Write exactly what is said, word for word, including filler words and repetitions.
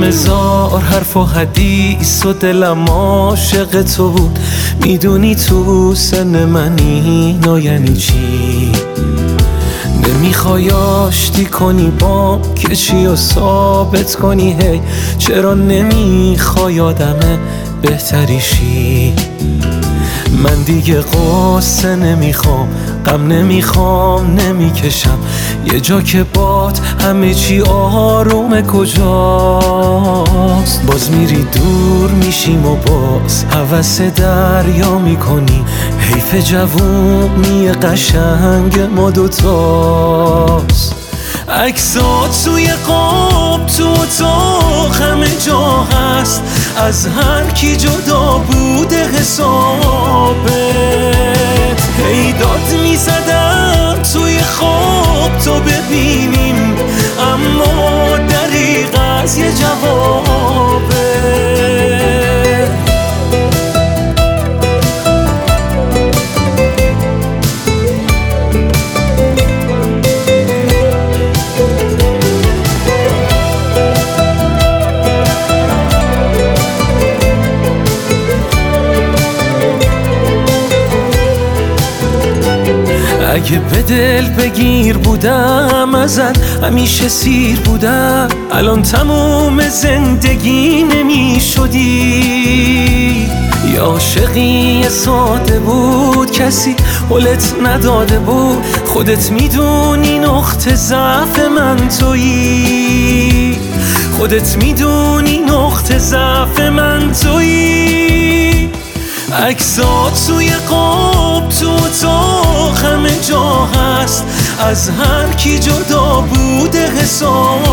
هزار حرف و حدیث و دلم عاشق تو بود. میدونی تو سن منی نا یعنی چی؟ نمیخوای آشتی کنی با کشی و ثابت کنی هی چرا نمیخوای آدم بهتری شی؟ من دیگه قصه نمیخوام، غم نمیخوام، نمیکشم یه جا که باد همه چی آرومه کجاست؟ باز میری دور میشیم و باز هوس دریا میکنی. حیف جوونی قشنگ ما دوتاست. عکسات توی قاب تو اتاق همه جا هست، از هر کی جدا بوده حسابت. هی داد میزدم توی خواب تو ببینیم، اما دریغ از یه جوابه. اگه به دل بگیر بودم ازت همیشه سیر بودم، الان تموم زندگی نمی شدی. یا عاشقی ساده بود کسی حلت نداده بود، خودت میدونی نقطه ضعف من تویی. خودت میدونی نقطه ضعف من تویی. عکسات توی قاب تو اتاق همه جا هست، از هر کی جدا بوده حسابت.